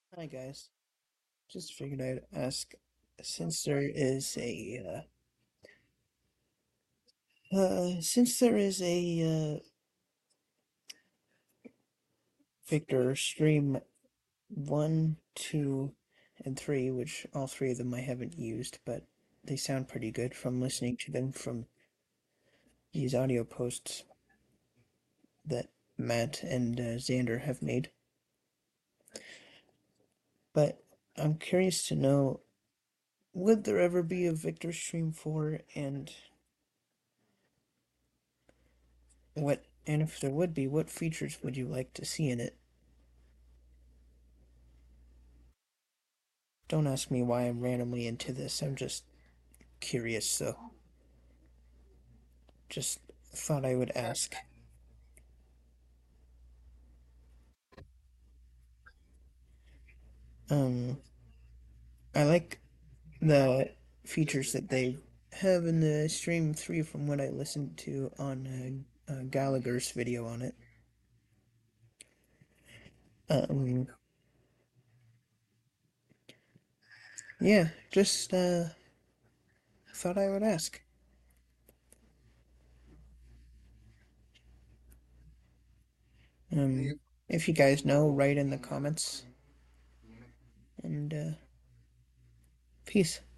Hi guys. Just figured I'd ask, since there is a Victor Stream 1, 2, and 3, which all three of them I haven't used, but they sound pretty good from listening to them from these audio posts that Matt and Xander have made. But I'm curious to know, would there ever be a Victor Stream 4, and if there would be, what features would you like to see in it? Don't ask me why I'm randomly into this. I'm just curious, so just thought I would ask. Um, I like the features that they have in the stream 3 from what I listened to on Gallagher's video on it. Um, yeah, just thought I would ask. Um, if you guys know, write in the comments, and peace.